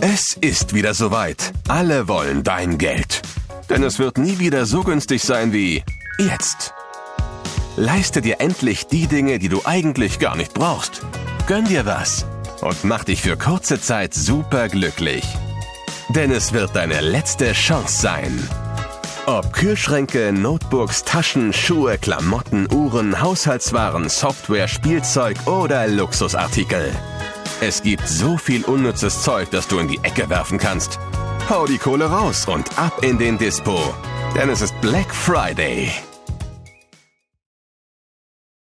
Es ist wieder soweit. Alle wollen dein Geld. Denn es wird nie wieder so günstig sein wie jetzt. Leiste dir endlich die Dinge, die du eigentlich gar nicht brauchst. Gönn dir was und mach dich für kurze Zeit superglücklich. Denn es wird deine letzte Chance sein. Ob Kühlschränke, Notebooks, Taschen, Schuhe, Klamotten, Uhren, Haushaltswaren, Software, Spielzeug oder Luxusartikel. Es gibt so viel unnützes Zeug, das du in die Ecke werfen kannst. Hau die Kohle raus und ab in den Dispo. Denn es ist Black Friday.